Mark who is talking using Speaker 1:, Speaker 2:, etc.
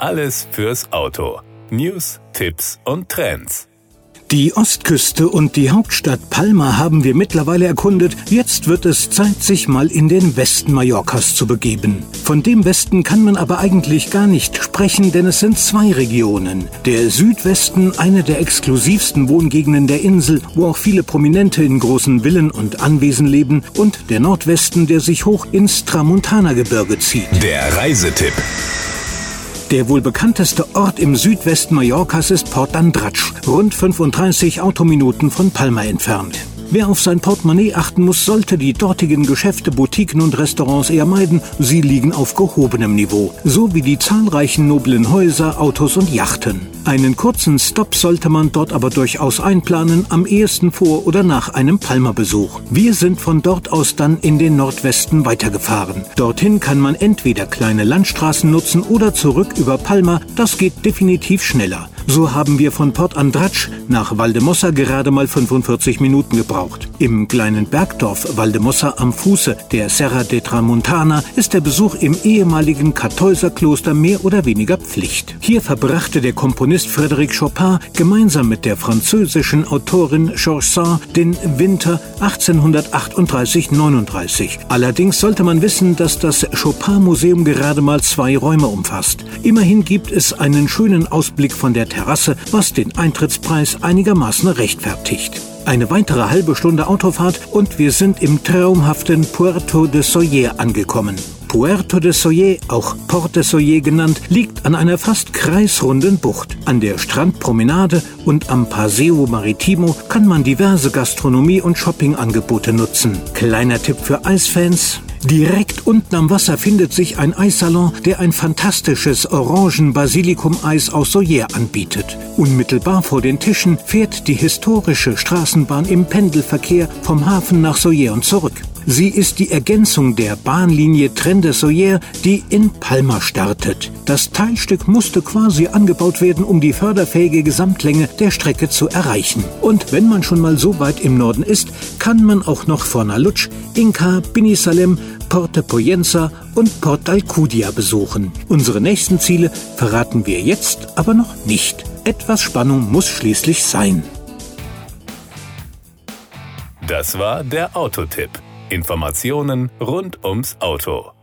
Speaker 1: Alles fürs Auto. News, Tipps und Trends.
Speaker 2: Die Ostküste und die Hauptstadt Palma haben wir mittlerweile erkundet. Jetzt wird es Zeit, sich mal in den Westen Mallorcas zu begeben. Von dem Westen kann man aber eigentlich gar nicht sprechen, denn es sind zwei Regionen. Der Südwesten, eine der exklusivsten Wohngegenden der Insel, wo auch viele Prominente in großen Villen und Anwesen leben, und der Nordwesten, der sich hoch ins Tramontana-Gebirge zieht.
Speaker 1: Der Reisetipp.
Speaker 2: Der wohl bekannteste Ort im Südwesten Mallorcas ist Port Andratx, rund 35 Autominuten von Palma entfernt. Wer auf sein Portemonnaie achten muss, sollte die dortigen Geschäfte, Boutiquen und Restaurants eher meiden. Sie liegen auf gehobenem Niveau, so wie die zahlreichen noblen Häuser, Autos und Yachten. Einen kurzen Stopp sollte man dort aber durchaus einplanen, am ehesten vor oder nach einem Palma-Besuch. Wir sind von dort aus dann in den Nordwesten weitergefahren. Dorthin kann man entweder kleine Landstraßen nutzen oder zurück über Palma, das geht definitiv schneller. So haben wir von Port Andratx nach Valdemossa gerade mal 45 Minuten gebraucht. Im kleinen Bergdorf Valdemossa am Fuße der Serra de Tramontana ist der Besuch im ehemaligen Kartäuserkloster mehr oder weniger Pflicht. Hier verbrachte der Komponist Frédéric Chopin gemeinsam mit der französischen Autorin Georges Sand den Winter 1838-39. Allerdings sollte man wissen, dass das Chopin-Museum gerade mal 2 Räume umfasst. Immerhin gibt es einen schönen Ausblick von der Terrasse, was den Eintrittspreis einigermaßen rechtfertigt. Eine weitere halbe Stunde Autofahrt und wir sind im traumhaften Puerto de Sóller angekommen. Puerto de Sóller, auch Port de Sóller genannt, liegt an einer fast kreisrunden Bucht. An der Strandpromenade und am Paseo Maritimo kann man diverse Gastronomie- und Shoppingangebote nutzen. Kleiner Tipp für Eisfans: direkt unten am Wasser findet sich ein Eissalon, der ein fantastisches Orangen-Basilikum-Eis aus Sóller anbietet. Unmittelbar vor den Tischen fährt die historische Straßenbahn im Pendelverkehr vom Hafen nach Sóller und zurück. Sie ist die Ergänzung der Bahnlinie Tren de Sóller, die in Palma startet. Das Teilstück musste quasi angebaut werden, um die förderfähige Gesamtlänge der Strecke zu erreichen. Und wenn man schon mal so weit im Norden ist, kann man auch noch Fornalutx, Inca, Binissalem, Porte Poyensa und Port d'Alcúdia besuchen. Unsere nächsten Ziele verraten wir jetzt aber noch nicht. Etwas Spannung muss schließlich sein.
Speaker 1: Das war der Autotipp. Informationen rund ums Auto.